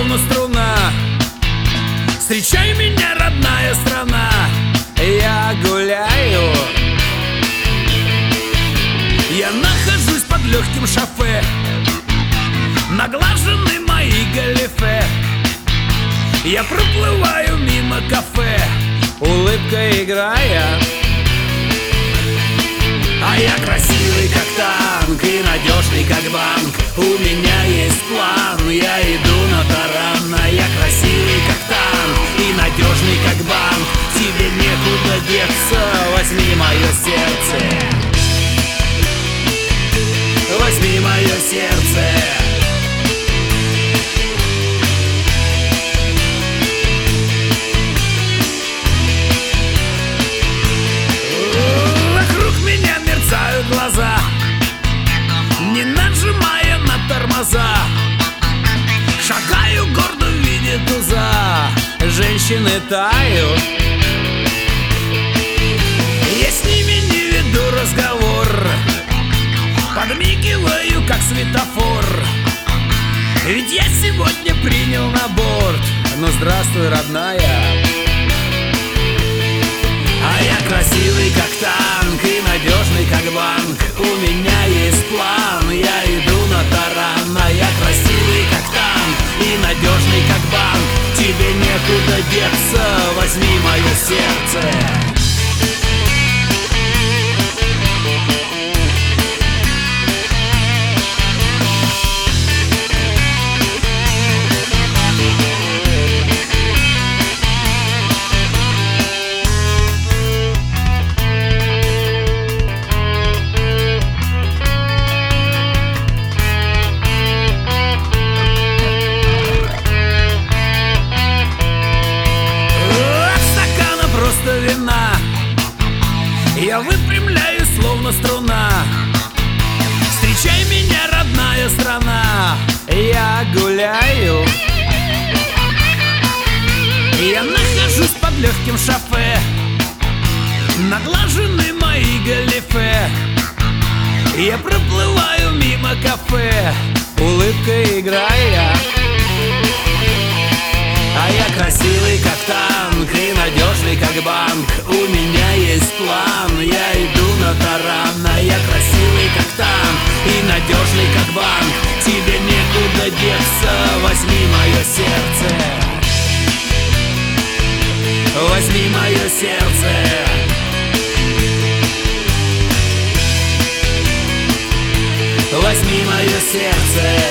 словно струна. Встречай меня, родная страна, я гуляю. Я нахожусь под легким шофе, наглажены мои галифе. Я проплываю мимо кафе, улыбкой играя. А я красивый как танк и надежный как банк. У меня есть план, я иду на таран. А я красивый как танк и надежный как банк. Тебе некуда деться, возьми мое сердце. Возьми мое сердце. Глаза, не нажимая на тормоза, шагаю гордо в виде туза. Женщины тают, я с ними не веду разговор, подмигиваю как светофор. Ведь я сегодня принял на борт. Ну здравствуй, родная. А я красивый как танк и надежный как банк. У меня есть план, я иду на таран. А я красивый как танк и надежный как банк. Тебе некуда деться, возьми мое сердце. Я выпрямляюсь, словно струна. Встречай меня, родная страна, я гуляю. Я нахожусь под легким шофе, наглажены мои галифе. Я проплываю мимо кафе, улыбкой играя. А я красивый как танк и надежный как банк. У меня есть план, я иду на таран. А я красивый как танк и надежный как банк. Тебе некуда деться, возьми мое сердце. Возьми мое сердце. Возьми мое сердце.